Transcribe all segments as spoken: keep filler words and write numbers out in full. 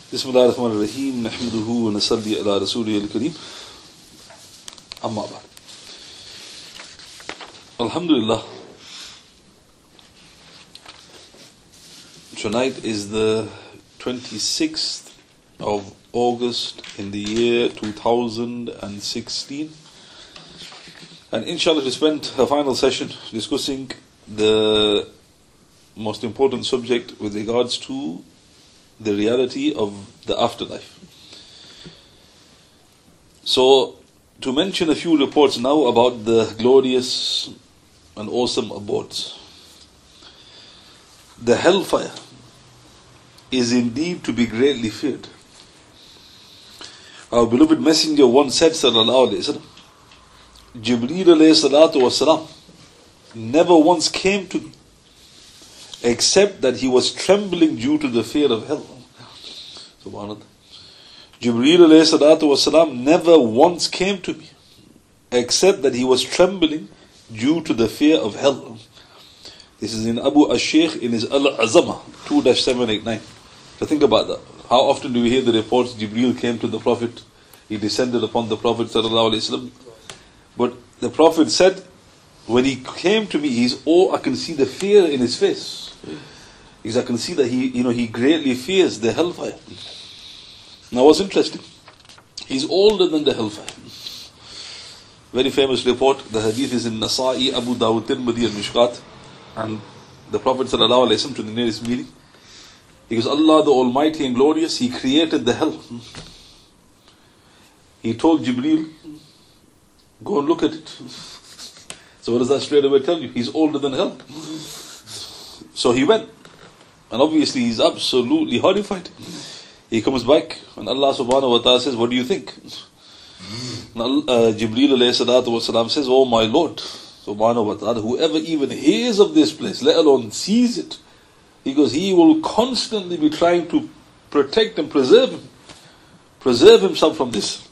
Bismillah ar-Rahman ar-Rahim. Nahmaduhu wa nasalli ala Rasulihi al-Kareem. Amma ba'd. Alhamdulillah. Tonight is the twenty-sixth of August in the year two thousand sixteen. And inshallah we spent a final session discussing the most important subject with regards to the reality of the afterlife. So, to mention a few reports now about the glorious and awesome abodes. The hellfire is indeed to be greatly feared. Our beloved Messenger once said, sallallahu alayhi wa sallam, Jibreel alayhi salatu wasalam never once came to me except that he was trembling due to the fear of hell. Subhanallah. Jibreel alayhi salatu wasalam never once came to me except that he was trembling due to the fear of hell. This is in Abu Ash-Shaykh in his Al-Azama two seven eight nine. So think about that. How often do we hear the reports Jibreel came to the Prophet, he descended upon the Prophet sallallahu alayhi wa sallam. But the Prophet said, when he came to me, he's oh, I can see the fear in his face. Because I can see that he, you know, he greatly fears the hellfire. Now, what's interesting? He's older than the hellfire. Very famous report. The hadith is in Nasa'i, Abu Dawud, Tirmidhi, and Mishkat. And the Prophet sallallahu alaihi wasallam to the nearest meeting, he goes, Allah the Almighty and Glorious, He created the hell. He told Jibreel, go and look at it. So what does that straight away tell you? He's older than hell. So he went. And obviously he's absolutely horrified. He comes back and Allah subhanahu wa ta'ala says, what do you think? And uh, Jibreel alayhi salatu wa salam says, oh my Lord subhanahu wa ta'ala, whoever even hears of this place, let alone sees it, he goes, he will constantly be trying to protect and preserve him, preserve himself from this.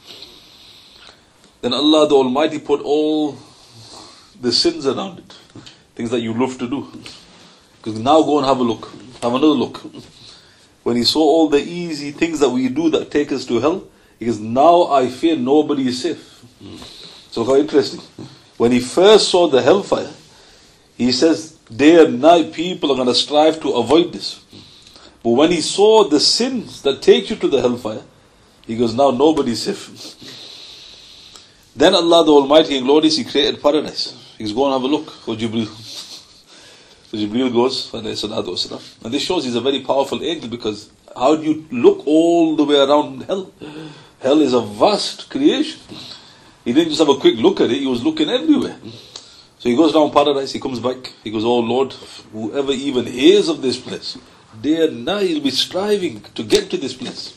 Then Allah the Almighty put all the sins around it, things that you love to do. Because now go and have a look, have another look. When he saw all the easy things that we do that take us to hell, he goes, now I fear nobody is safe. So look how interesting. When he first saw the hellfire, he says, day and night people are going to strive to avoid this. But when he saw the sins that take you to the hellfire, he goes, now nobody is safe. Then Allah the Almighty and Glorious, He created paradise. He goes, go and have a look for Jibreel. So Jibreel goes, and this shows he's a very powerful angel, because how do you look all the way around hell? Hell is a vast creation. He didn't just have a quick look at it, he was looking everywhere. So he goes down paradise, he comes back, he goes, oh Lord, whoever even hears of this place, day and night he'll be striving to get to this place.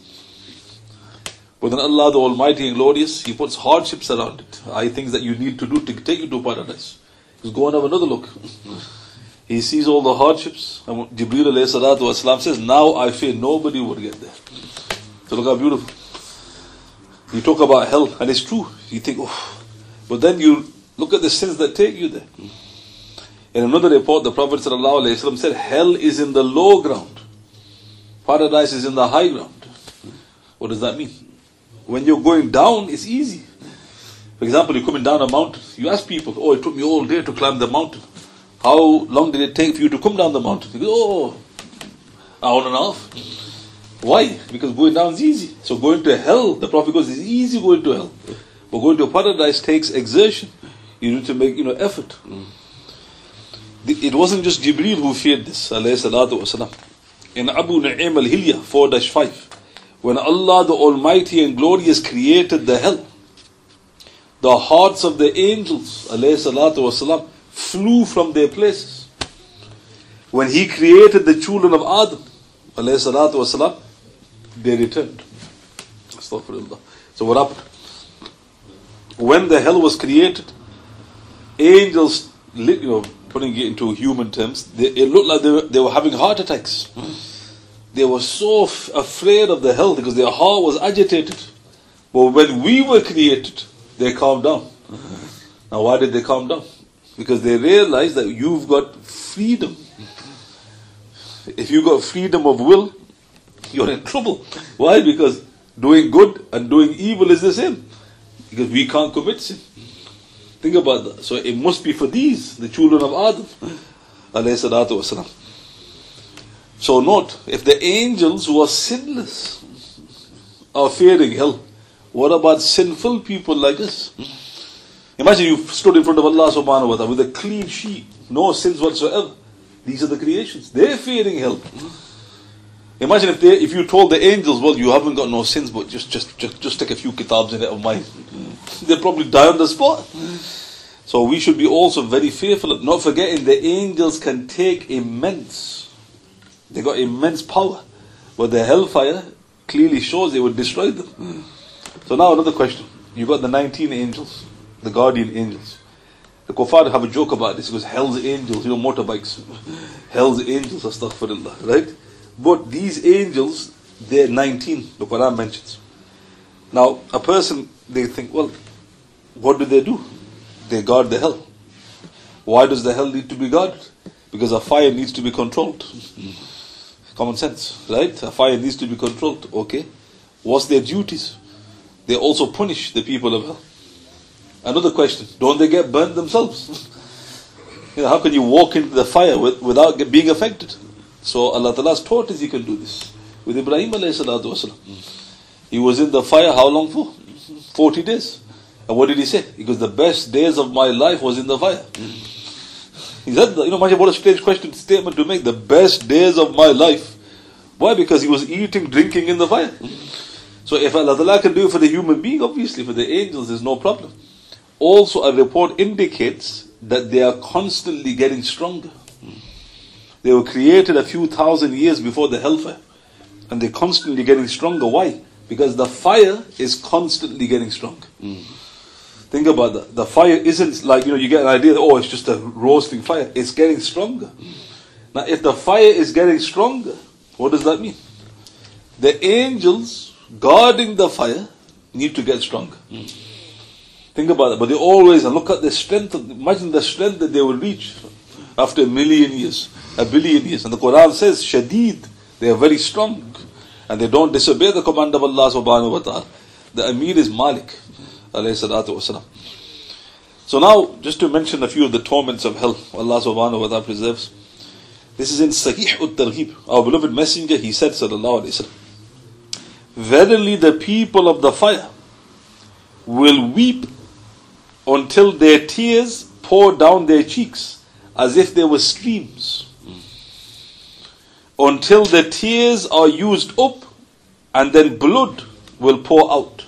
But then Allah the Almighty and Glorious, He puts hardships around it. I things that you need to do to take you to paradise. Just go and have another look. He sees all the hardships, and Jibreel alayhi salatu wasalam says, now I fear nobody would get there. So look how beautiful. You talk about hell, and it's true. You think, oh, but then you look at the sins that take you there. In another report, the Prophet sallallahu alaihi wasallam said, hell is in the low ground, paradise is in the high ground. What does that mean? When you're going down, it's easy. For example, you're coming down a mountain. You ask people, oh, it took me all day to climb the mountain. How long did it take for you to come down the mountain? You go, oh, hour and a half. Why? Because going down is easy. So going to hell, the Prophet goes, it's easy going to hell. But going to paradise takes exertion. You need to make, you know, effort. It wasn't just Jibreel who feared this, alayhi salatu wasalam. In Abu Nu'aym al-Hilya four five, when Allah the Almighty and Glorious created the hell, the hearts of the angels, alayhi salatu wasalam, flew from their places. When He created the children of Adam, alayhi salatu wasalam, they returned. Astaghfirullah. So what happened? When the hell was created, angels, you know, putting it into human terms, they, it looked like they were, they were having heart attacks. They were so f- afraid of the hell because their heart was agitated. But when we were created, they calmed down. Now why did they calm down? Because they realized that you've got freedom. If you've got freedom of will, you're in trouble. Why? Because doing good and doing evil is the same. Because we can't commit sin. Think about that. So it must be for these, the children of Adam. Alayhi salatu wasalam. So note, if the angels who are sinless are fearing hell, what about sinful people like us? Imagine you stood in front of Allah subhanahu wa ta'ala with a clean sheet, no sins whatsoever. These are the creations. They're fearing hell. Imagine if they, if you told the angels, well, you haven't got no sins, but just just just, just take a few kitabs in it of mine. They'll probably die on the spot. So we should be also very fearful, not forgetting the angels can take immense, they got immense power. But the hellfire clearly shows they would destroy them. So now another question. You got the nineteen angels, the guardian angels. The kuffar have a joke about this because hell's angels, you know, motorbikes. Hell's angels, astaghfirullah, right? But these angels, they're nineteen, the Quran mentions. Now, a person, they think, well, what do they do? They guard the hell. Why does the hell need to be guarded? Because a fire needs to be controlled. Common sense, right? A fire needs to be controlled. Okay. What's their duties? They also punish the people of hell. Another question, don't they get burnt themselves? You know, how can you walk into the fire with, without get, being affected? So Allah Ta'ala has taught us you can do this. With Ibrahim alayhi salatu wasalam. He was in the fire how long for? forty days. And what did he say? Because the best days of my life was in the fire. He said that, you know, imagine what a strange question, statement to make. The best days of my life. Why? Because he was eating, drinking in the fire. So if Allah Ta'ala can do it for the human being, obviously for the angels there's no problem. Also a report indicates that they are constantly getting stronger. They were created a few thousand years before the hellfire. And they're constantly getting stronger. Why? Because the fire is constantly getting stronger. Mm. Think about that. The fire isn't like, you know, you get an idea that, oh, it's just a roasting fire. It's getting stronger. Mm. Now, if the fire is getting stronger, what does that mean? The angels guarding the fire need to get stronger. Mm. Think about it. But they always, and look at the strength, of, imagine the strength that they will reach after a million years, a billion years. And the Quran says, Shadeed, they are very strong. And they don't disobey the command of Allah subhanahu wa ta'ala. The Amir is Malik, alayhi salatu wasalam. So now, just to mention a few of the torments of hell, Allah subhanahu wa ta'ala preserves. This is in Sahih ut-Targhib. Our beloved messenger, he said, sallallahu alayhi wa sallam, verily the people of the fire will weep until their tears pour down their cheeks, as if they were streams. Until the tears are used up, and then blood will pour out.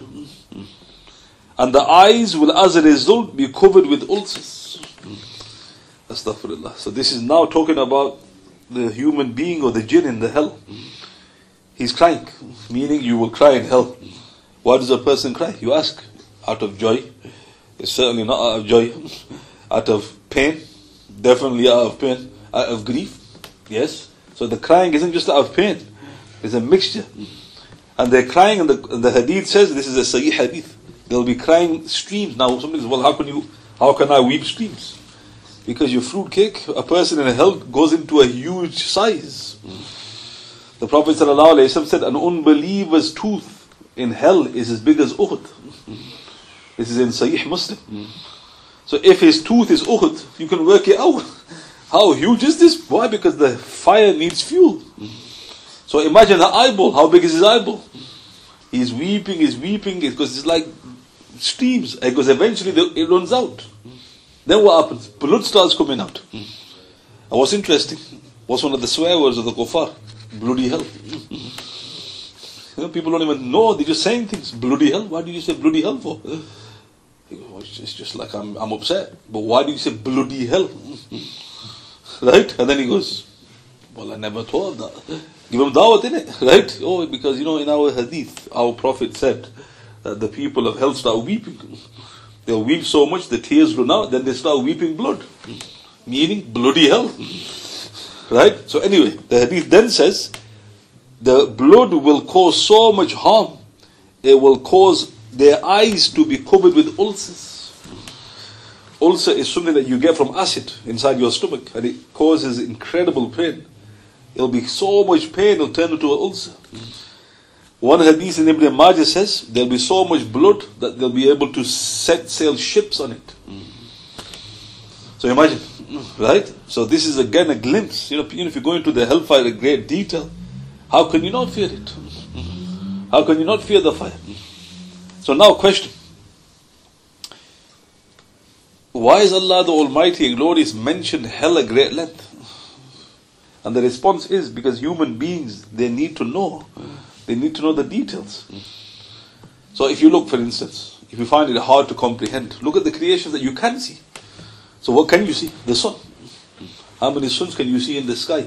And the eyes will as a result be covered with ulcers. Astaghfirullah. So this is now talking about the human being or the jinn in the hell. He's crying, meaning you will cry in hell. Why does a person cry? You ask. Out of joy? It's certainly not out of joy. Out of pain? Definitely out of pain. Out of grief? Yes. So the crying isn't just out of pain. It's a mixture. And they're crying, and the, and the hadith says, this is a sahih hadith, they'll be crying streams. Now somebody says, well, how can you, how can I weep streams? Because your fruit cake, a person in hell goes into a huge size. The Prophet ﷺ said, an unbeliever's tooth in hell is as big as Uhud. This is in Sahih Muslim. So if his tooth is Uhud, you can work it out. How huge is this? Why? Because the fire needs fuel. So imagine the eyeball. How big is his eyeball? He's weeping, he's weeping, because it's like streams. Because eventually it runs out. Then what happens? Blood starts coming out. And what's interesting, what's one of the swear words of the kuffar? Bloody hell. You know, people don't even know, they're just saying things. Bloody hell? Why do you say bloody hell for? It's just like I'm, I'm upset. But why do you say bloody hell? Right? And then he goes, well, I never thought of that. Give him dawat in it, right? Oh, because you know, in our hadith, our Prophet said that the people of hell start weeping. They'll weep so much, the tears run out, then they start weeping blood. Meaning, bloody hell. Right? So anyway, the hadith then says, the blood will cause so much harm, it will cause their eyes to be covered with ulcers. Ulcer is something that you get from acid inside your stomach, and it causes incredible pain. It'll be so much pain, it'll turn into an ulcer. One hadith in Ibn Majah says, there'll be so much blood that they'll be able to set sail ships on it. So imagine, right? So this is again a glimpse. You know, if you go into the hellfire in great detail, how can you not fear it? How can you not fear the fire? So now question. Why is Allah the Almighty and Glorious mentioned hell at great length? And the response is because human beings, they need to know. They need to know the details. So if you look, for instance, if you find it hard to comprehend, look at the creations that you can see. So what can you see? The sun. How many suns can you see in the sky?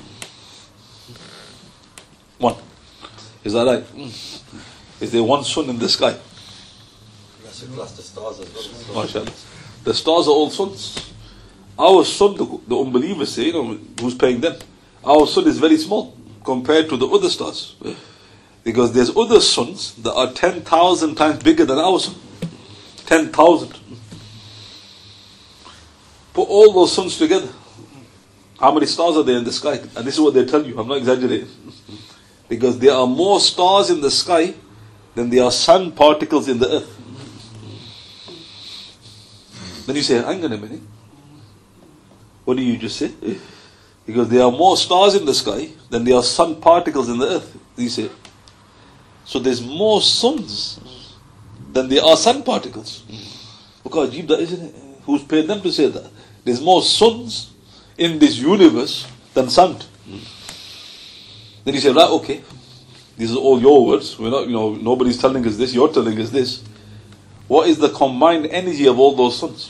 One. Is that right? Is there one sun in the sky? That's the stars as well. MashaAllah. The stars are all suns. Our sun, the, the unbelievers say, you know, who's paying them? Our sun is very small compared to the other stars. Because there's other suns that are ten thousand times bigger than our sun. ten thousand. Put all those suns together. How many stars are there in the sky? And this is what they tell you. I'm not exaggerating. Because there are more stars in the sky than there are sand particles in the earth. Then you say, hang on a minute. What do you just say? Because there are more stars in the sky than there are sun particles in the earth. You say, so there's more suns than there are sun particles. Look how deep that is, isn't it? Who's paid them to say that? There's more suns in this universe than sun. Then you say, right, okay. These are all your words. We're not, you know, nobody's telling us this. You're telling us this. What is the combined energy of all those suns?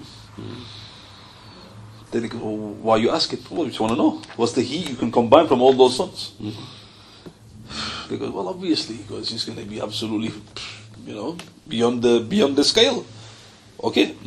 Then you go, well, why are you asking? Well, we just want to know. What's the heat you can combine from all those suns? They go, well, obviously, because it's going to be absolutely, you know, beyond the beyond the scale. Okay.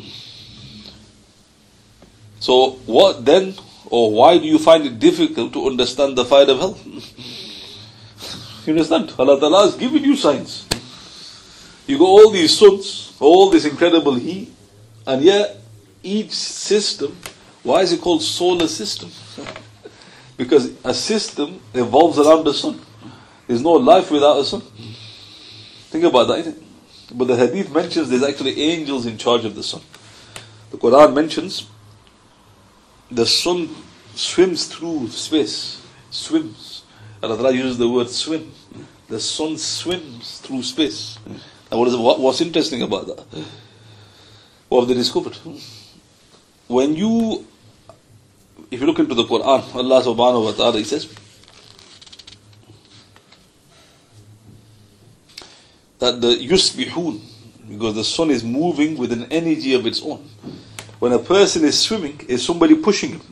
So what then, or why do you find it difficult to understand the fire of hell? You understand? Allah Ta'ala has given you signs. You got all these suns, all this incredible heat, and yet each system, why is it called solar system? Because a system evolves around the sun. There's no life without a sun. Think about that, isn't it? But the hadith mentions there's actually angels in charge of the sun. The Quran mentions the sun swims through space. Swims. Allah uses the word swim. The sun swims through space. Now what is what, what's interesting about that? What have they discovered? When you, if you look into the Quran, Allah subhanahu wa ta'ala, He says that the yusbihun, because the sun is moving with an energy of its own. When a person is swimming, is somebody pushing him?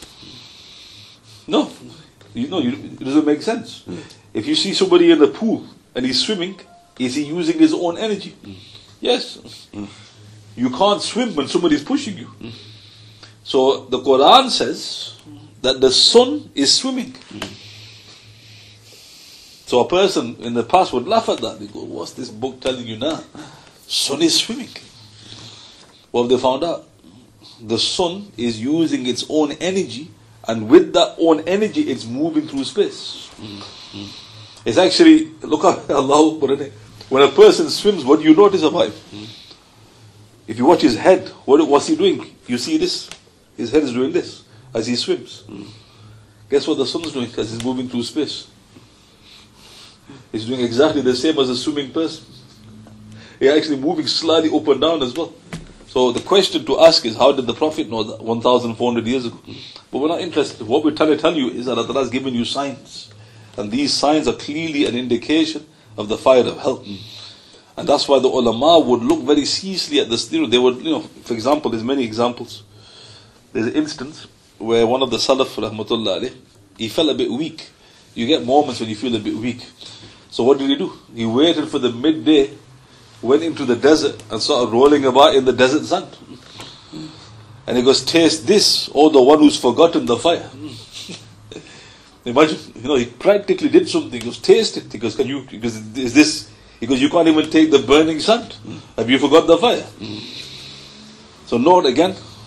No, you know, it doesn't make sense. If you see somebody in the pool and he's swimming, is he using his own energy? Yes. You can't swim when somebody's pushing you. So the Quran says that the sun is swimming. So a person in the past would laugh at that. They go, what's this book telling you now? Sun is swimming. What have they found out? The sun is using its own energy, and with that own energy, it's moving through space. Mm-hmm. It's actually, look at Allah, when a person swims, what do you notice about him? Mm-hmm. If you watch his head, what, what's he doing? You see this? His head is doing this as he swims. Mm-hmm. Guess what the sun is doing as he's moving through space? He's doing exactly the same as a swimming person. He's actually moving slightly up and down as well. So the question to ask is, how did the Prophet know that one thousand four hundred years ago? But we're not interested. What we're trying to tell you is that Allah has given you signs. And these signs are clearly an indication of the fire of hell. And that's why the ulama would look very seriously at this. You know, they would, you know, for example, there's many examples. There's an instance where one of the Salaf, rahmatullah alayh, he felt a bit weak. You get moments when you feel a bit weak. So what did he do? He waited for the midday, went into the desert and started rolling about in the desert sand. And he goes, taste this, oh the one who's forgotten the fire. Imagine, you know, he practically did something. He goes, taste it. He goes, can you, because is this, he goes, you can't even take the burning sand. Have you forgot the fire? So note again,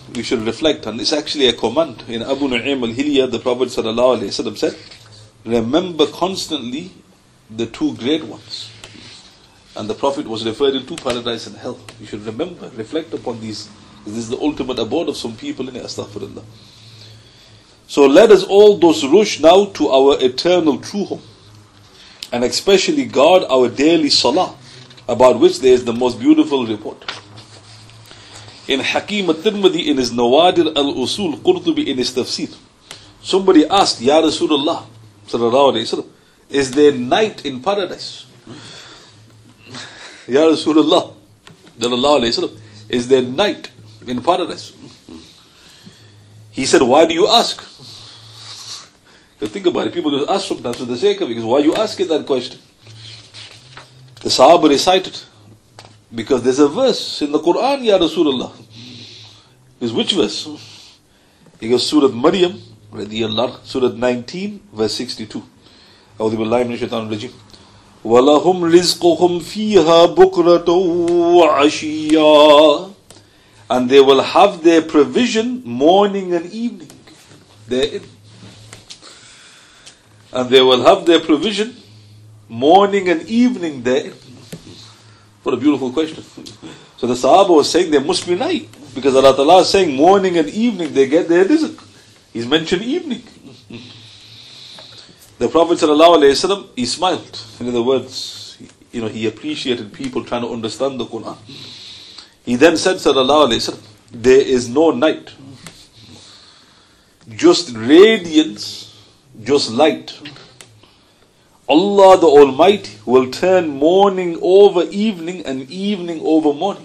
we should reflect, and it's actually a command. In Abu Nu'aym al-Hilya, the Prophet sallallahu alaihi wasallam said, remember constantly the two great ones. And the Prophet was referring to paradise and hell. You should remember, reflect upon these. This is the ultimate abode of some people in it, astaghfirullah. So let us all those rush now to our eternal true home, and especially guard our daily salah, about which there is the most beautiful report. In Hakim al-Tirmidhi, in his Nawadir al-Usul, Qurtubi in his Tafsir, somebody asked, Ya Rasulullah, sallallahu alayhi wasallam, is there night in paradise? Ya Rasulullah, sallallahu alayhi wasallam, is there night in paradise? He said, why do you ask? Think about it, people just ask sometimes for the sake of it, because why are you asking that question? The Sahaba recited, because there's a verse in the Quran, Ya Rasulullah. Is which verse? He goes, Surah Maryam, radiyallahu, Surah nineteen, verse sixty-two. A'udhu billahi minash shaitanir rajim. وَلَهُمْ رِزْقُهُمْ فِيهَا بُكْرَةً وَعَشِيًّا. And they will have their provision morning and evening therein. And they will have their provision morning and evening therein. What a beautiful question. So the Sahaba was saying there must be night, because Allah Ta'ala is saying morning and evening they get their rizq. He's mentioned evening. The Prophet ﷺ, he smiled. In other words, you know, he appreciated people trying to understand the Quran. He then said, ﷺ, there is no night, just radiance, just light. Allah the Almighty will turn morning over evening and evening over morning.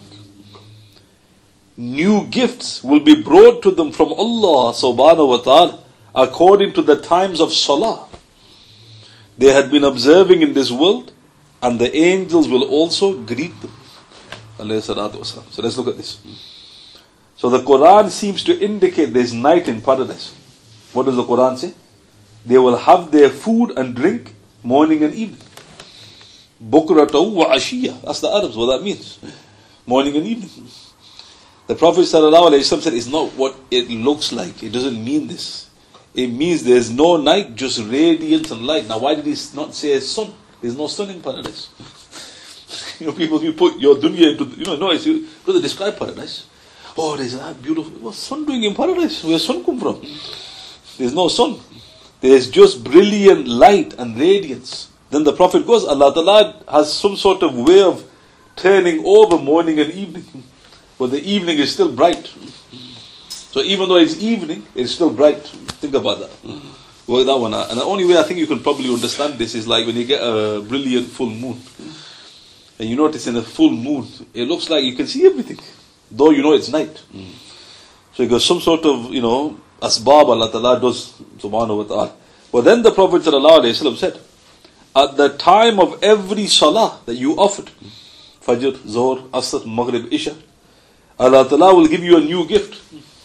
New gifts will be brought to them from Allah subhanahu wa ta'ala according to the times of salah they had been observing in this world, and the angels will also greet them. So let's look at this. So the Quran seems to indicate there is night in paradise. What does the Quran say? They will have their food and drink morning and evening. Bukratan wa ashiya. That's the Arabs, what that means. Morning and evening. The Prophet ﷺ said it's not what it looks like. It doesn't mean this. It means there's no night, just radiance and light. Now why did he not say sun? There's no sun in paradise. You know, people, you put your dunya into, you know, no, it's, you go to describe paradise. Oh, there's that beautiful, what's sun doing in paradise? Where's sun come from? There's no sun. There's just brilliant light and radiance. Then the Prophet goes, Allah Ta'ala has some sort of way of turning over morning and evening. But the evening is still bright. So even though it's evening, it's still bright. Think about that. Work that one out. And the only way I think you can probably understand this is like when you get a brilliant full moon. And you notice in a full moon, it looks like you can see everything. Though you know it's night. So you got some sort of, you know, asbab Allah Ta'ala does, subhanahu wa ta'ala. But then the Prophet ﷺ said, at the time of every salah that you offered, Fajr, Zohr, Asr, Maghrib, Isha, Allah Ta'ala will give you a new gift.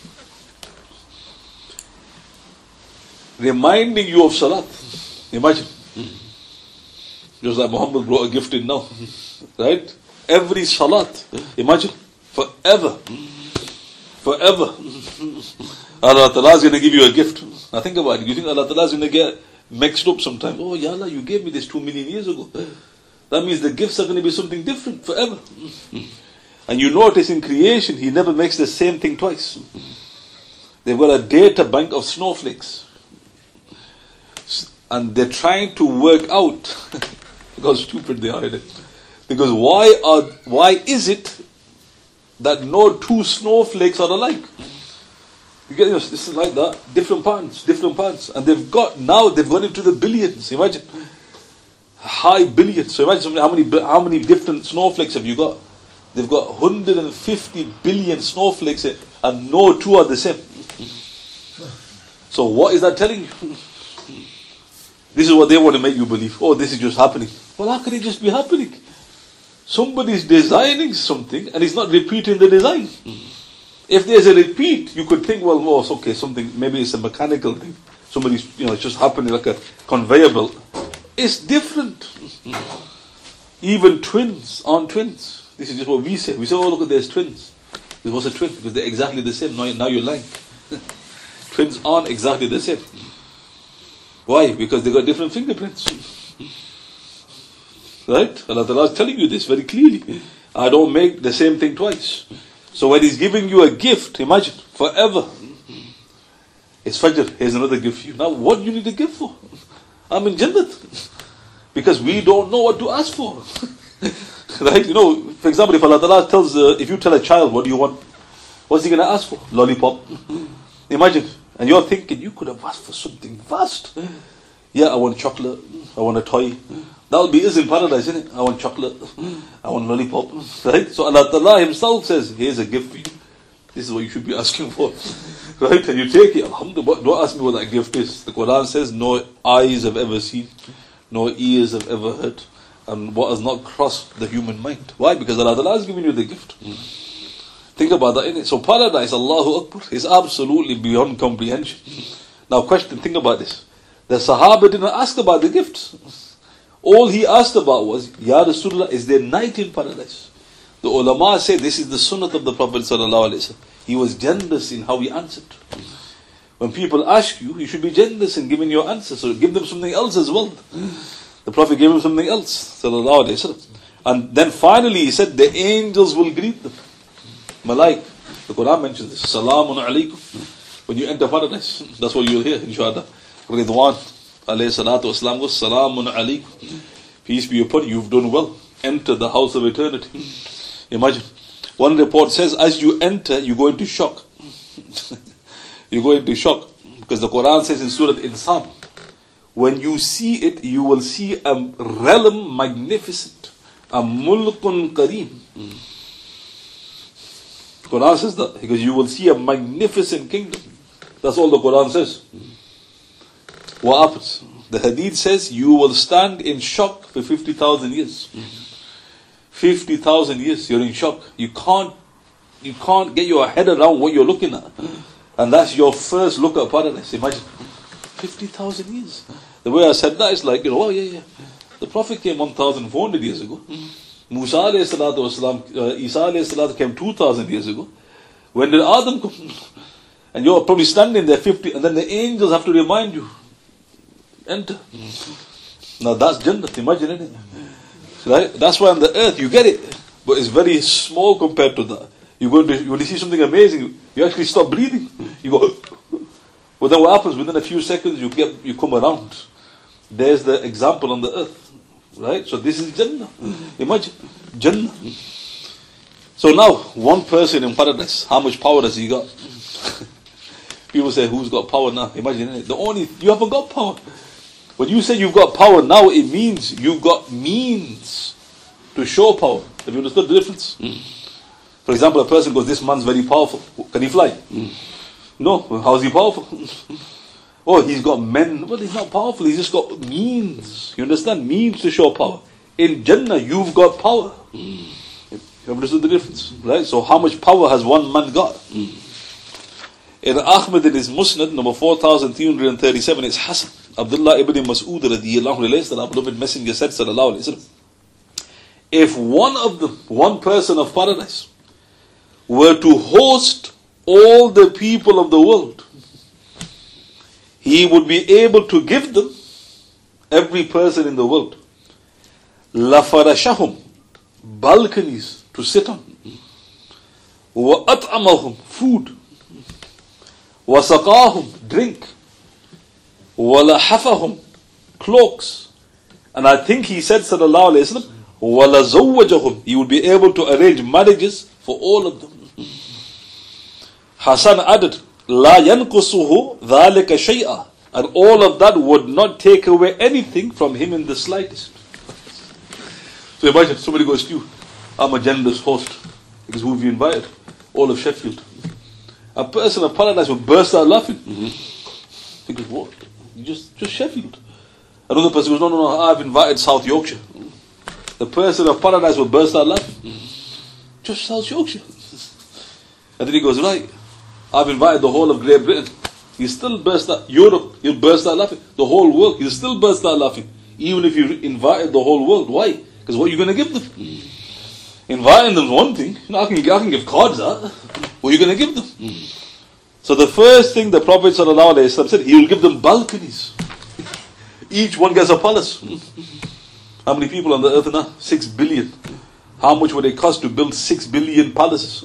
Reminding you of salat. Imagine. Just like Muhammad brought a gift in now. Right? Every salat. Imagine. Forever. Forever. Allah Ta'ala is going to give you a gift. Now think about it. You think Allah Ta'ala is going to get mixed up sometimes? Oh, Ya Allah, you gave me this two million years ago. That means the gifts are going to be something different forever. And you notice in creation, He never makes the same thing twice. They've got a data bank of snowflakes. And they're trying to work out how stupid they are in it. Because why are why is it that no two snowflakes are alike? You get this? This is like that. Different patterns, different patterns, and they've got now they've gone into the billions. Imagine high billions. So imagine how many how many different snowflakes have you got? They've got one hundred fifty billion snowflakes, and no two are the same. So what is that telling you? This is what they want to make you believe. Oh, this is just happening. Well, how can it just be happening? Somebody's designing something and he's not repeating the design. If there's a repeat, you could think, well, oh, it's okay, something, maybe it's a mechanical thing. Somebody's, you know, it's just happening like a conveyor belt. It's different. Even twins aren't twins. This is just what we say. We say, oh, look at there's twins. What's a twin? Because they're exactly the same. Now, now you're lying. Twins aren't exactly the same. Why? Because they got different fingerprints. Right? Allah Ta'ala is telling you this very clearly. I don't make the same thing twice. So when He's giving you a gift, imagine, forever. It's Fajr, here's another gift for you. Now what do you need a gift for? I'm in Jannat. Because we don't know what to ask for. Right? You know, for example, if Allah Ta'ala tells, uh, if you tell a child, what do you want? What's he going to ask for? Lollipop. Imagine. And you're thinking, you could have asked for something vast. Yeah, I want chocolate. I want a toy. That will be is in paradise, isn't it? I want chocolate. I want lollipop. Right? So Allah Ta'ala Himself says, here's a gift for you. This is what you should be asking for. Right? And you take it. Alhamdulillah. Don't ask me what that gift is. The Quran says, no eyes have ever seen, no ears have ever heard, and what has not crossed the human mind. Why? Because Allah Ta'ala has given you the gift. Think about that, innit? So paradise, Allahu Akbar, is absolutely beyond comprehension. Now question, think about this. The Sahaba didn't ask about the gifts. All he asked about was, Ya Rasulullah, is there night in paradise? The ulama say this is the sunnah of the Prophet Sallallahu Alaihi Wasallam. He was generous in how he answered. When people ask you, you should be generous in giving your answer. So give them something else as well. The Prophet gave him something else. Sallallahu Alaihi Wasallam. And then finally he said, the angels will greet them. Malaik. The Quran mentions this. Salamun alaikum. When you enter paradise, that's what you'll hear, inshallah. Ridwan alayhi salatu wasalam goes, Salamun alaikum. Peace be upon you, you've done well. Enter the house of eternity. Imagine. One report says, as you enter, you go into shock. You go into shock. Because the Quran says in Surah Insan, when you see it, you will see a realm magnificent. A mulkun kareem. The Quran says that, because you will see a magnificent kingdom. That's all the Quran says. What happens? The Hadith says you will stand in shock for fifty thousand years. fifty thousand years, you're in shock. You can't, you can't get your head around what you're looking at. And that's your first look at paradise. Imagine. fifty thousand years. The way I said that is like, you know, oh yeah, yeah. The Prophet came one thousand four hundred years ago. Musa alayhi salatu wasalam, uh, Isa alayhi salatu came two thousand years ago. When did Adam come? And you're probably standing there fifty, and then the angels have to remind you, enter. Now that's Jannat, imagine it. Right? That's why on the earth you get it, but it's very small compared to that. You're going to, when you see something amazing, you actually stop breathing. You go, but then what happens? Within a few seconds, you get, you come around. There's the example on the earth. Right? So this is Jannah. Imagine. Jannah. So now, one person in paradise, how much power has he got? People say, who's got power now? Imagine it. The only, you haven't got power. When you say you've got power now, it means you've got means to show power. Have you understood the difference? Mm. For example, a person goes, this man's very powerful. Can he fly? Mm. No. How is he powerful? Oh, he's got men. Well, he's not powerful. He's just got means. You understand? Means to show power. In Jannah, you've got power. Mm. You understood the difference? Right? So how much power has one man got? Mm. In Ahmad in his Musnad, number four thousand three hundred thirty-seven, it's Hassan. Abdullah ibn Mas'ud radiyallahu relates that our beloved messenger said, sallallahu alayhi wa sallam, if one of them, one person of paradise, were to host all the people of the world, he would be able to give them, every person in the world, lafarashahum, balconies to sit on, wa at'amahum, food, wa saqahum, drink, wa lahafahum, cloaks. And I think he said, sallallahu alayhi wa sallam, wa lazawwajahum, he would be able to arrange marriages for all of them. Hassan added, La yanqusuhu dhalika shay'a, and all of that would not take away anything from him in the slightest. So imagine somebody goes to you, I'm a generous host. Because who have you invited? All of Sheffield. A person of paradise would burst out laughing. Mm-hmm. Because what? Just, just Sheffield. Another person goes, no, no, no, I've invited South Yorkshire. The person of paradise would burst out laughing. Mm-hmm. Just South Yorkshire. And then he goes, right, I've invited the whole of Great Britain. He still burst out. Europe, he'll burst out laughing. The whole world, he'll still burst out laughing. Even if you invited the whole world. Why? Because what are you going to give them? Inviting them is one thing. You know, I can, I can give cards out. What are you going to give them? Mm. So the first thing the Prophet ﷺ said, he will give them balconies. Each one gets a palace. How many people on the earth now? Six billion. How much would it cost to build six billion palaces?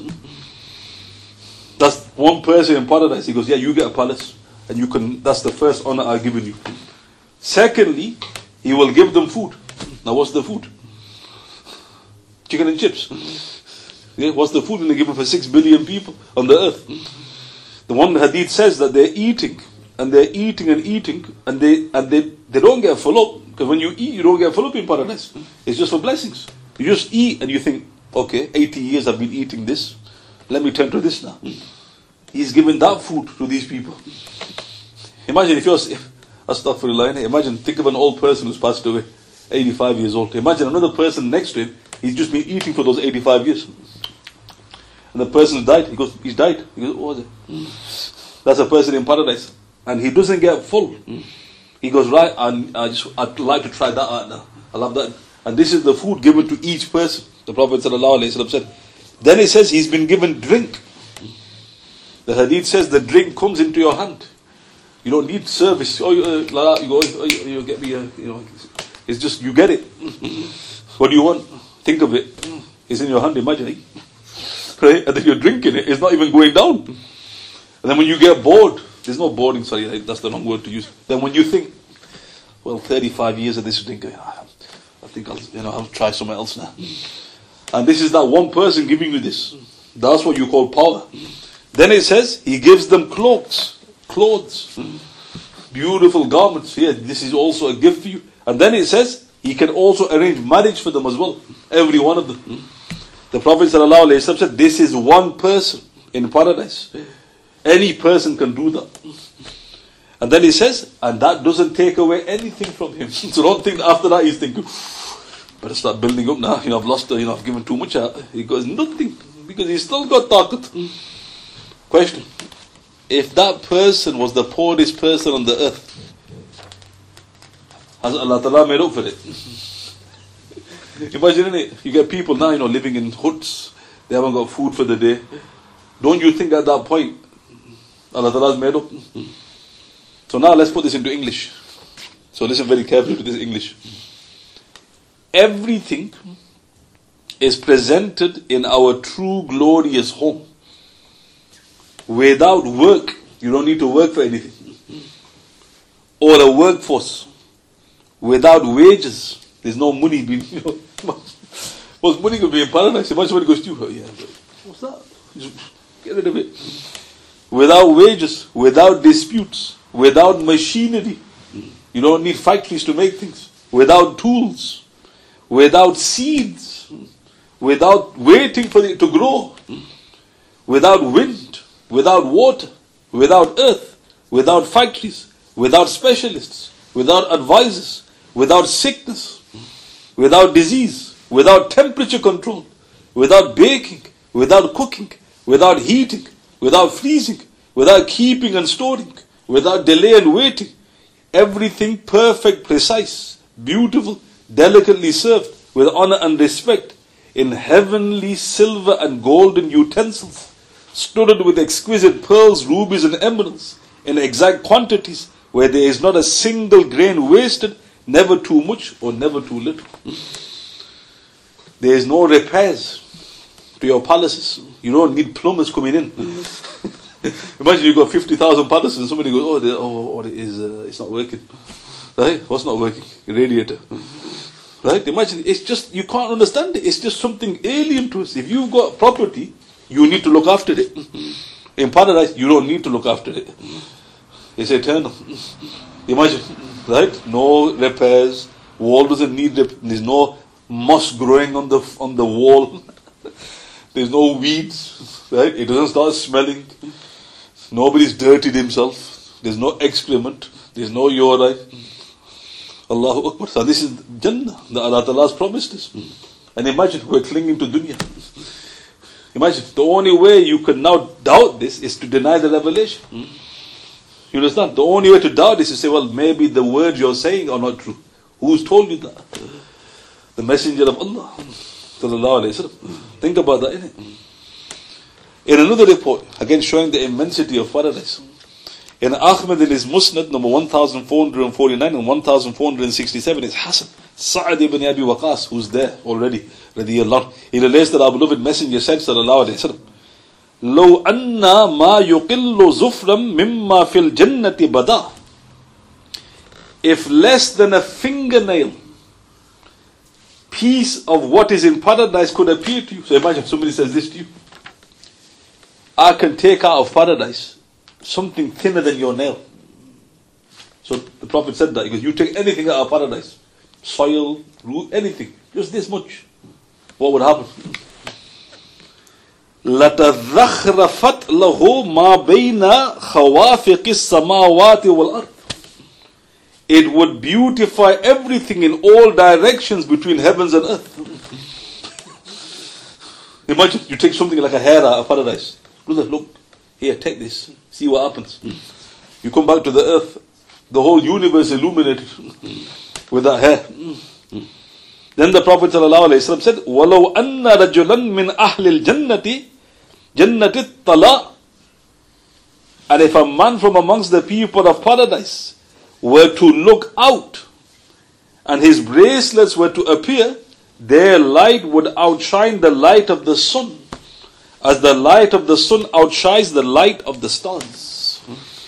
That's one person in paradise. He goes, yeah, you get a palace. And you can, that's the first honor I've given you. Secondly, he will give them food. Now what's the food? Chicken and chips. Yeah, what's the food they give for six billion people on the earth? The one hadith says that they're eating and they're eating and eating and they and they, they don't get full up, because when you eat you don't get full up in paradise. It's just for blessings. You just eat and you think, okay, eighty years I've been eating this, let me turn to this now. He's giving that food to these people. Imagine if you're if, astaghfirullah, imagine, think of an old person who's passed away, eighty-five years old. Imagine another person next to him, he's just been eating for those eighty-five years. And the person died. He goes, he's died. He goes, what was it? That's a person in paradise. And he doesn't get full. He goes, right, and I just, I'd like to try that out now. I love that. And this is the food given to each person. The Prophet ﷺ said. Then he says he's been given drink. The hadith says the drink comes into your hand. You don't need service. Oh, you, uh, like that. You go, oh, you, you get me a, you know, it's just, you get it. What do you want? Think of it. It's in your hand, imagine it. Right? And then you're drinking it, it's not even going down. And then when you get bored, there's no boreding, sorry, that's the wrong word to use. Then when you think, well, thirty-five years of this drink, I think I'll, you know, I'll try something else now. And this is that one person giving you this. That's what you call power. Then it says, he gives them cloaks, clothes, beautiful garments. Yeah, this is also a gift for you. And then it says, he can also arrange marriage for them as well. Every one of them. The Prophet ﷺ said, this is one person in paradise. Any person can do that. And then he says, and that doesn't take away anything from him. So don't think after that he's thinking, better start building up now. You know, I've lost, you know, I've given too much out. He goes, nothing, because he's still got taqat. Question. If that person was the poorest person on the earth, has Allah Ta'ala made up for it? Imagine it, you get people now, you know, living in huts, they haven't got food for the day. Don't you think at that point, Allah Ta'ala has made up? So now let's put this into English. So listen very carefully to this English. Everything is presented in our true glorious home. Without work, you don't need to work for anything. Or a workforce. Without wages, there's no money being, you know. What's money going to be in paradise? Imagine somebody goes to you, oh, yeah, what's that? Just get rid of it. Without wages, without disputes, without machinery. You don't need factories to make things. Without tools, without seeds, without waiting for it to grow, without wind, without water, without earth, without factories, without specialists, without advisors, without sickness, without disease, without temperature control, without baking, without cooking, without heating, without freezing, without keeping and storing, without delay and waiting. Everything perfect, precise, beautiful, delicately served with honor and respect in heavenly silver and golden utensils, studded with exquisite pearls, rubies and emeralds in exact quantities, where there is not a single grain wasted, never too much or never too little. There is no repairs to your palaces. You don't need plumbers coming in. Imagine you've got fifty thousand palaces and somebody goes, oh, they, oh, oh it is, uh, it's not working. Right? What's not working? Radiator. Right? Imagine, it's just, you can't understand it. It's just something alien to us. If you've got property, you need to look after it. In paradise, you don't need to look after it. It's eternal. Imagine, right? No repairs. Wall doesn't need rep- There's no moss growing on the on the wall. There's no weeds. Right? It doesn't start smelling. Nobody's dirtied himself. There's no excrement. There's no urine. Allahu Akbar. So this is Jannah that Allah Ta'ala has promised us. And imagine, we're clinging to dunya. Imagine, the only way you can now doubt this is to deny the revelation. You understand? The only way to doubt this is to say, well, maybe the words you're saying are not true. Who's told you that? The Messenger of Allah Sallallahu alayhi wa sallam. Think about that, innit? In another report, again showing the immensity of paradise. In Ahmad in his Musnad, number one thousand four hundred forty-nine and one thousand four hundred sixty-seven, it's Hassan, Sa'ad ibn Abi Waqas, who's there already, radiyallahu. He relates that our beloved Messenger said, sallallahu alayhi wa sallam, لو أن ما يقل زفرا مما في الجنة بدا. If less than a fingernail piece of what is in paradise could appear to you. So imagine somebody says this to you. I can take out of paradise something thinner than your nail. So the Prophet said that. He goes, you take anything out of paradise. Soil, root, anything. Just this much. What would happen? لَتَذَخْرَفَتْ لَهُ مَا بَيْنَ خَوَافِقِ السَّمَاوَاتِ وَالْأَرْضِ. It would beautify everything in all directions between heavens and earth. Imagine you take something like a hair out of paradise. Brother, look, here, take this. See what happens. You come back to the earth, the whole universe illuminated with that hair. Then the Prophet ﷺ said, وَلَوْ أَنَّ رَجُلًا مِنْ أَهْلِ الْجَنَّةِ جَنَّةِ الطَّلَاءِ. And if a man from amongst the people of paradise were to look out and his bracelets were to appear, their light would outshine the light of the sun, as the light of the sun outshines the light of the stars.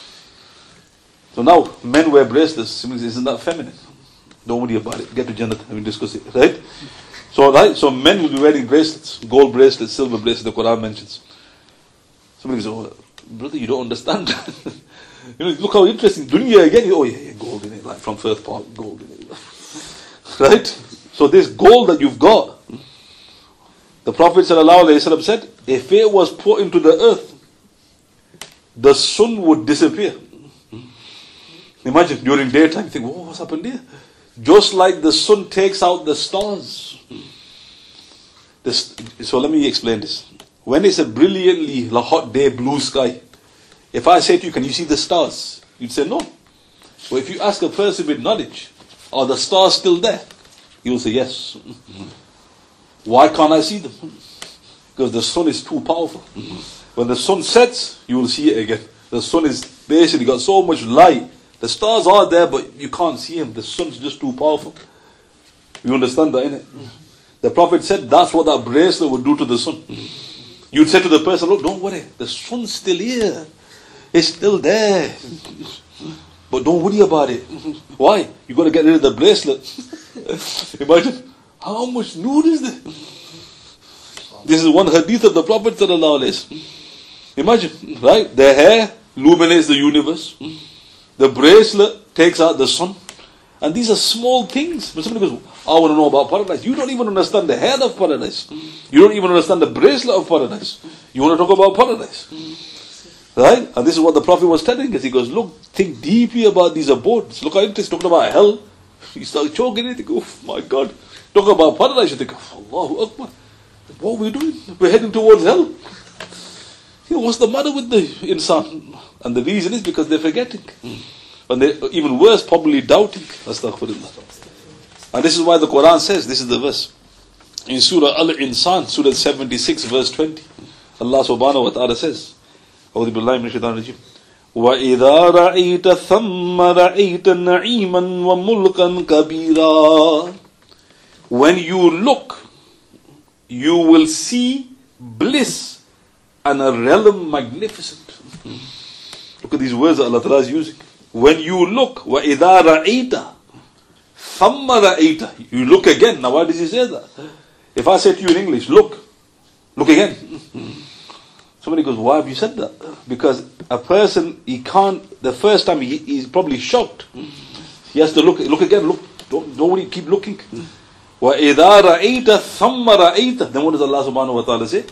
So now, men wear bracelets. Isn't that feminine? Don't worry about it. Get to Jannah and we discuss it. Right? So, right? So men will be wearing bracelets, gold bracelets, silver bracelets, the Quran mentions. Somebody says, oh, brother, you don't understand. You know, look how interesting. Dunya again, oh yeah, yeah, gold in it, like from Firth Park, gold in it. Right? So this gold that you've got, the Prophet ﷺ said, if it was put into the earth, the sun would disappear. Imagine during daytime, you think, oh, what's happened here? Just like the sun takes out the stars. This, so let me explain this. When it's a brilliantly hot day, blue sky, if I say to you, can you see the stars? You'd say no. But if you ask a person with knowledge, are the stars still there? He will say yes. Why can't I see them? Because the sun is too powerful. When the sun sets, you will see it again. The sun is basically got so much light. The stars are there, but you can't see them. The sun's just too powerful. You understand that, innit? The Prophet said that's what that bracelet would do to the sun. You'd say to the person, look, don't worry, the sun's still here. It's still there. But don't worry about it. Why? You got to get rid of the bracelet. Imagine, how much nur is there? This is one hadith of the Prophet sallallahu alaihi wasallam. Imagine, right? The hair illuminates the universe. The bracelet takes out the sun. And these are small things. But somebody goes, I want to know about paradise. You don't even understand the hair of paradise. You don't even understand the bracelet of paradise. You want to talk about paradise. Right? And this is what the Prophet was telling us. He goes, look, think deeply about these abodes. Look how interesting. Talking about hell. You start choking it. You go, oh my God. Talk about paradise. You think, Allahu Akbar. What are we doing? We're heading towards hell. You know, what's the matter with the insan? And the reason is because they're forgetting. And they even worse, probably doubting. Astaghfirullah. And this is why the Quran says, this is the verse. In Surah Al-Insan, Surah seventy-six, verse twenty. Allah subhanahu wa ta'ala says, أعوذ بالله من الشيطان الرجيم وَإِذَا رَأَيْتَ ثَمَّ رَأَيْتَ نَعِيمًا وَمُلْكًا كَبِيرًا. When you look, you will see bliss and a realm magnificent. Look at these words that Allah Ta'ala is using. When you look, وَإِذَا رَأَيْتَ ثَمَّ رَأَيْتَ. You look again. Now why does he say that? If I say to you in English, look, look again. Somebody goes, why have you said that? Because a person, he can't, the first time he, he's probably shocked. He has to look, look again, look, don't, don't worry, keep looking. وَإِذَا رَأَيْتَ ثَمَّ رَأَيْتَ. Then what does Allah subhanahu wa ta'ala say?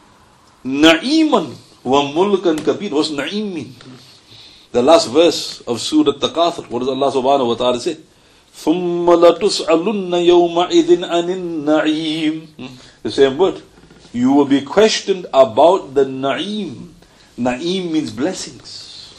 نَعِيمًا وَمُلْكًا كَبِيرًا. What's na'im mean? The last verse of Surah Takathur. What does Allah subhanahu wa ta'ala say? ثُمَّ لَتُسْأَلُنَّ يَوْمَئِذٍ عَنِ النَّعِيمِ. The same word. You will be questioned about the na'im. Na'im means blessings.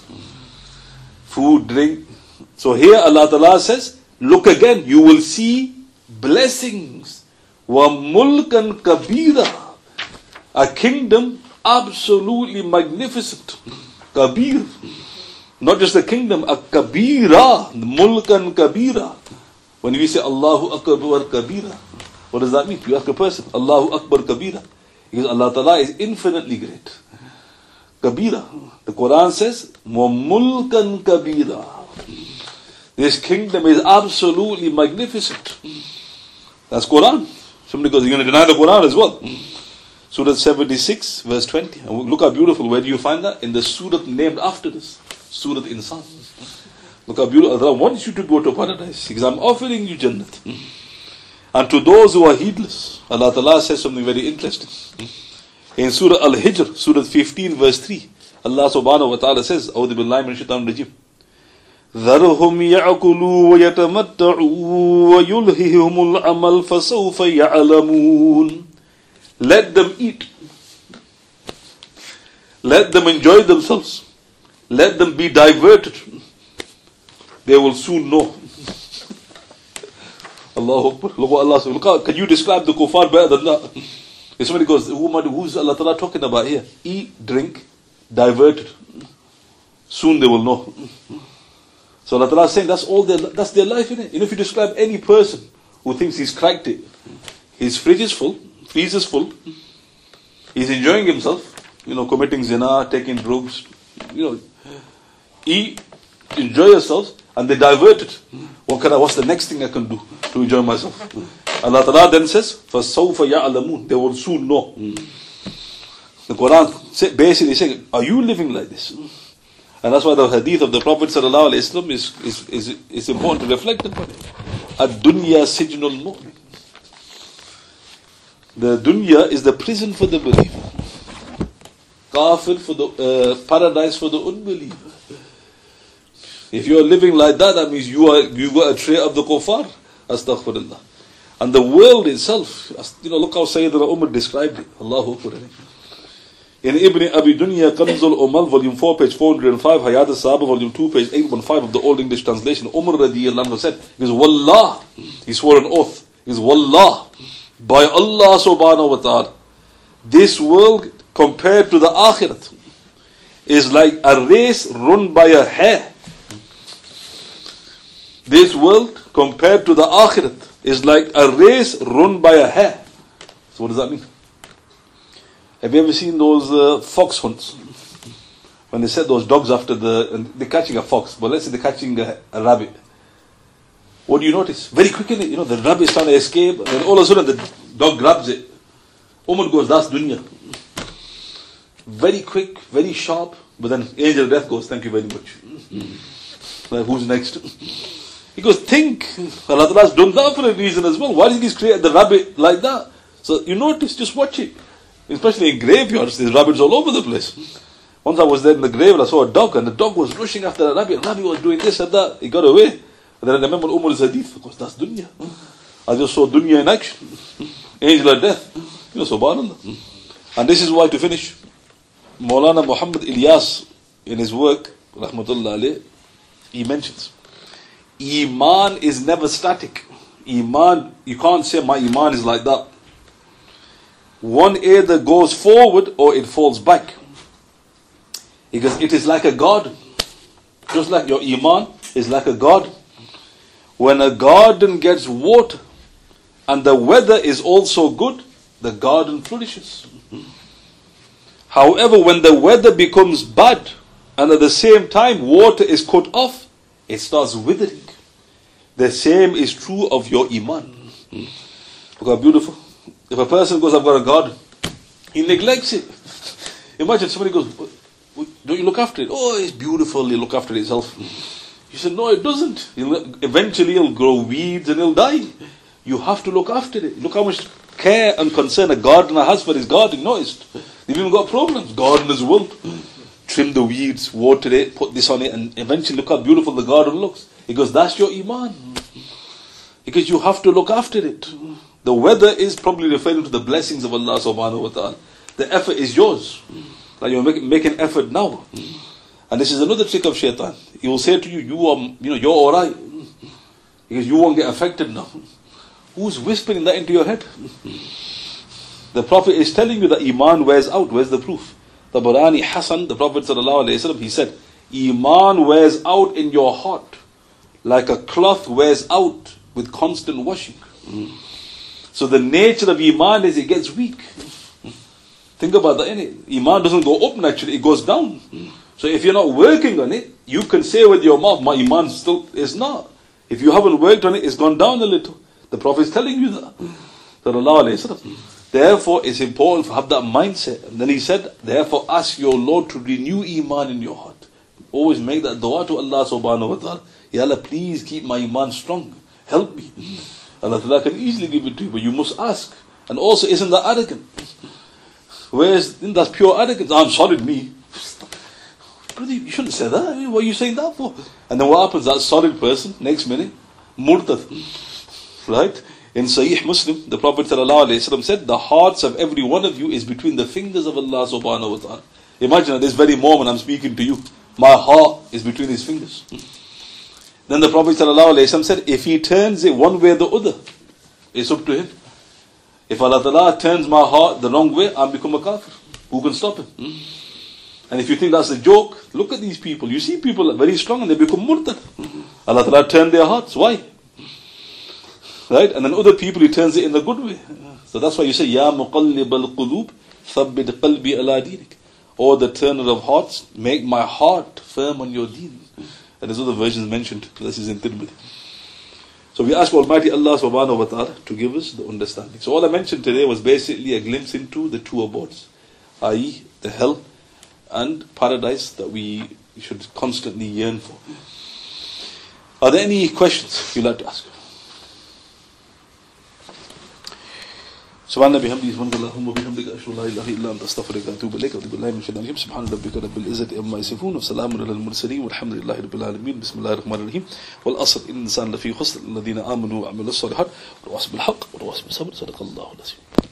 Food, drink. So here Allah Ta'ala says, look again, you will see blessings. وَمُلْكًا كَبِيرًا. A kingdom absolutely magnificent. Kabir. Not just a kingdom, a kabira. Mulkan kabira. When we say Allahu Akbar Kabira, what does that mean? You ask a person, Allahu Akbar Kabira. Because Allah Ta'ala is infinitely great. Kabira. The Quran says, وَمُلْكًا kabira. This kingdom is absolutely magnificent. That's Quran. Somebody goes, you're going to deny the Quran as well. Surah seventy-six, verse twenty. And look how beautiful. Where do you find that? In the surah named after this. Surah Insan. Look how beautiful. Allah wants you to go to paradise. Because I'm offering you Jannat. And to those who are heedless, Allah Ta'ala says something very interesting. In Surah Al-Hijr, Surah fifteen, verse three, Allah Subhanahu wa Ta'ala says, A'udhu billahi min shaitan rajim. ذَرْهُمْ يَعْكُلُوا وَيَتَمَتَّعُوا وَيُلْهِهِمُ الْعَمَلْ فَسَوْفَ يَعْلَمُونَ. Let them eat. Let them enjoy themselves. Let them be diverted. They will soon know. Allahu Akbar. Look what Allah says. Look how, can you describe the kuffar better than that? If somebody goes, who's Allah Ta'ala talking about here? Eat, drink, diverted. Soon they will know. So Allah Ta'ala is saying that's all their, that's their life, isn't it? You know, if you describe any person who thinks he's cracked it, his fridge is full, freezer is full, he's enjoying himself, you know, committing zina, taking drugs, you know, eat, enjoy yourselves, and they divert it. What can I, what's the next thing I can do to enjoy myself? Allah Ta'ala then says, فَسَوْفَ يَعْلَمُونَ. They will soon know. The Quran basically saying, are you living like this? And that's why the hadith of the Prophet Sallallahu Alaihi Wasallam is, is, is, is important to reflect upon it. Ad-dunya sijnul mu'min. The dunya is the prison for the believer. Kafir for the uh, paradise for the unbeliever. If you are living like that, that means you are you got a trait of the kuffar. Astaghfirullah. And the world itself, you know, look how Sayyidina Umar described it. Allahu Akbar. In Ibn Abi Dunya, Kanzul Umal, volume four, page four hundred five, Hayat al-Sahaba, volume two, page eight one five of the Old English translation, Umar radiyallahu anhu said, he goes, Wallah, he swore an oath, he goes, Wallah, by Allah subhanahu wa ta'ala, this world compared to the akhirat is like a race run by a hare. This world compared to the akhirat is like a race run by a hare. So what does that mean? Have you ever seen those uh, fox hunts? When they set those dogs after the, and they're catching a fox, but let's say they're catching a, a rabbit. What do you notice? Very quickly, you know, the rabbit's trying to escape, and then all of a sudden the dog grabs it. Umar goes, that's dunya. Very quick, very sharp, but then angel of death goes, thank you very much. Like, who's next? He goes, think, Allah Ta'ala has done that for a reason as well. Why did He create the rabbit like that? So you notice, just watch it. Especially in graveyards, there's rabbits all over the place. Once I was there in the grave, I saw a dog, and the dog was rushing after the rabbit. The rabbit was doing this and that. He got away. And then I remember Umar's hadith, because that's dunya. I just saw dunya in action. Angel of death. You know, subhanallah. And this is why, to finish, Maulana Muhammad Ilyas, in his work, rahmatullah alayh, he mentions, Iman is never static. Iman, you can't say my Iman is like that. One either goes forward or it falls back. Because it is like a garden. Just like your Iman is like a garden. When a garden gets water and the weather is also good, the garden flourishes. However, when the weather becomes bad and at the same time water is cut off, it starts withering. The same is true of your Iman. Look how beautiful. If a person goes, I've got a garden, he neglects it. Imagine somebody goes, don't you look after it? Oh, it's beautiful, you look after it itself. You said, no, it doesn't. It'll, eventually it'll grow weeds and it'll die. You have to look after it. Look how much care and concern a gardener has for his garden. Noticed? They've even got problems. Gardeners will trim the weeds, water it, put this on it, and eventually look how beautiful the garden looks. He goes, that's your Iman. Because you have to look after it. The weather is probably referring to the blessings of Allah subhanahu wa ta'ala. The effort is yours. Like you're making, making effort now. And this is another trick of shaitan. He will say to you, you are, you know, you're alright. Because you won't get affected now. Who's whispering that into your head? The Prophet is telling you that Iman wears out. Where's the proof? The Tabarani Hasan, the Prophet ﷺ, he said, Iman wears out in your heart like a cloth wears out with constant washing. Mm. So the nature of Iman is it gets weak. Think about that, innit? Iman doesn't go up naturally, it goes down. Mm. So if you're not working on it, you can say with your mouth, my Iman still is not. If you haven't worked on it, it's gone down a little. The Prophet is telling you that. Mm. Therefore, it's important to have that mindset. And then he said, therefore ask your Lord to renew Iman in your heart. Always make that dua to Allah subhanahu wa ta'ala. Ya Allah, please keep my Iman strong. Help me. Allah ta'ala can easily give it to you, but you must ask. And also, isn't that arrogant? Whereas, that's pure arrogance. I'm solid, me. Brother, you shouldn't say that. What are you saying that for? And then what happens? That solid person, next minute, murtad. Right? In Sahih Muslim, the Prophet ﷺ said, the hearts of every one of you is between the fingers of Allah subhanahu wa ta'ala. Imagine at this very moment I'm speaking to you, my heart is between his fingers. Then the Prophet ﷺ said, if he turns it one way or the other, it's up to him. If Allah Ta'ala turns my heart the wrong way, I'll become a kafir. Who can stop him? And if you think that's a joke, look at these people. You see people are very strong and they become murtad. Allah Ta'ala turned their hearts. Why? Right? And then other people, He turns it in the good way. So that's why you say, Ya muqallib al-qulub, thabbit qalbi ala dinik. Or the turner of hearts, make my heart firm on your deen. And there's other versions mentioned. This is in Tirmidhi. So we ask Almighty Allah subhanahu wa ta'ala to give us the understanding. So all I mentioned today was basically a glimpse into the two abodes, that is the hell and paradise that we should constantly yearn for. Are there any questions you'd like to ask? سبحان الله بحمده سبحانك اللهم وبحمدك أشهد أن لا إله إلا أنت أستغفرك وأتوب إليك وأتوب بالله من الشيطان الرجيم سبحان ربك رب العزة عما يصفون وسلام على المرسلين والحمد لله رب العالمين بسم الله الرحمن الرحيم والعصر إن الإنسان لفي خسر الذين آمنوا وعملوا الصالحات وتواصوا بالحق وتواصوا بالصبر صدق الله العظيم.